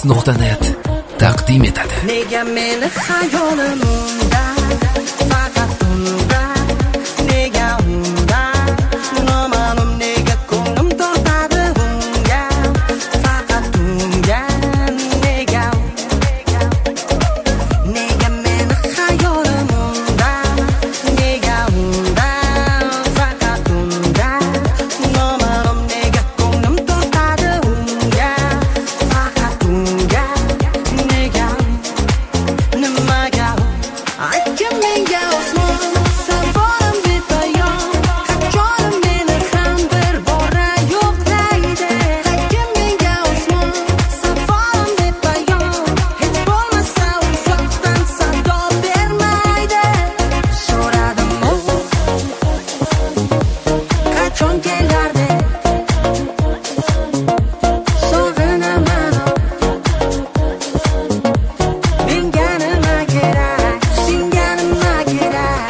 Podcast.net taqdim etadi. Nega meni xayolimda faqat unda, nega unda noma'lum, nega ko'nglim tortadi unga, faqat unga, nega meni xayolimda, nega unda faqat unda noma'lum, nega ko'nglim tortadi unga, faqat unga, nega nimaga aytgin menga osmon savolim bepoyon, qachon meni ham bir bora yo'qlaydi. Aytgin menga osmon savolim bepoyon, hech bo'lmasa uzoqdan sado bermaydi. So'radim qachon kelardi, sog'inaman menga nima kerak, senga nima kerak.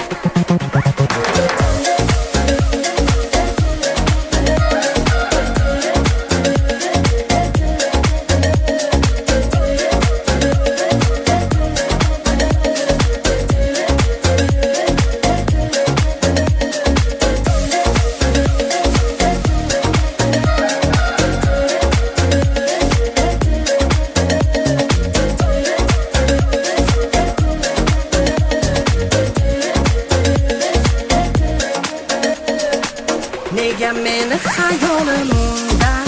Nega meni xayolimda